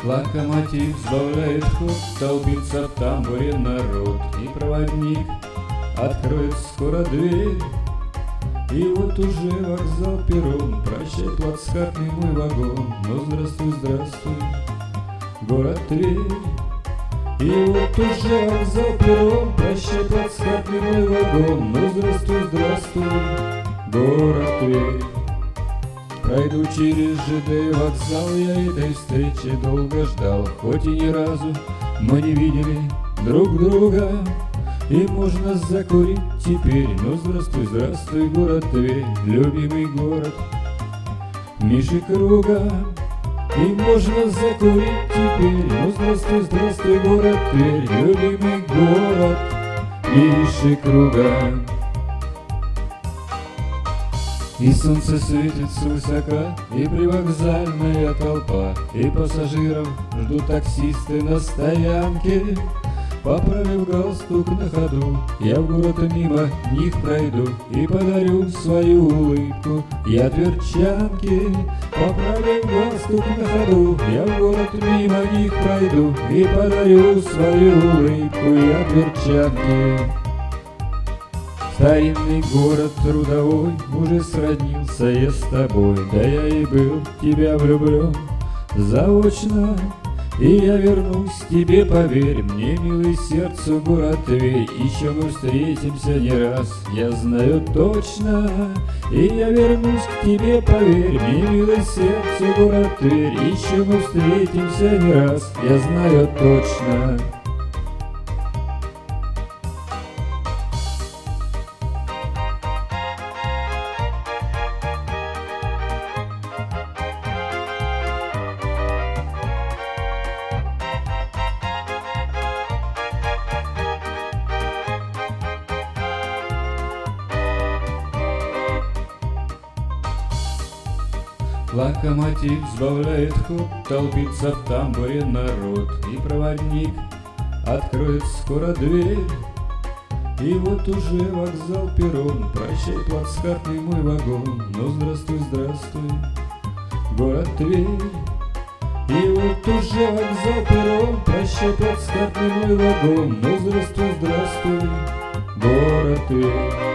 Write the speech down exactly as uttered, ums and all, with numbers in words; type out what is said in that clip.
Локомотив сбавляет ход, толпится в тамбуре народ, и проводник откроет скоро дверь. И вот уже вокзал, перрон, прощай, плацкартный мой вагон, ну здравствуй, здравствуй, город Тверь. И вот уже вокзал, перрон, прощай, плацкартный мой вагон, ну здравствуй, здравствуй, город Тверь. Пройду через ЖД вокзал, я этой встречи долго ждал, хоть и ни разу мы не видели друг друга. И можно закурить теперь, ну здравствуй, здравствуй, город Тверь, любимый город Миши Круга. И можно закурить теперь, ну здравствуй, здравствуй, город Тверь, любимый город Миши Круга. И солнце светит свысока, и привокзальная толпа, и пассажиров ждут таксисты на стоянке. Поправив галстук на ходу, я в город мимо них пройду и подарю свою улыбку я тверчанке. Поправив галстук на ходу, я в город мимо них пройду и подарю свою улыбку я тверчанке. Старинный город трудовой, уже сроднился я с тобой, да я и был в тебя влюблен заочно. И я вернусь к тебе, поверь мне, милый сердцу город Тверь. Еще мы встретимся не раз, я знаю точно. И я вернусь к тебе, поверь мне, милый сердцу город Тверь. Еще мы встретимся не раз, я знаю точно. Локомотив сбавляет ход, толпится в тамбуре народ, и проводник откроет скоро дверь. И вот уже вокзал, перрон, прощай, плацкартный мой вагон, ну здравствуй, здравствуй, город Тверь. И вот уже вокзал, перрон, прощай, плацкартный мой вагон, ну здравствуй, здравствуй, город Тверь.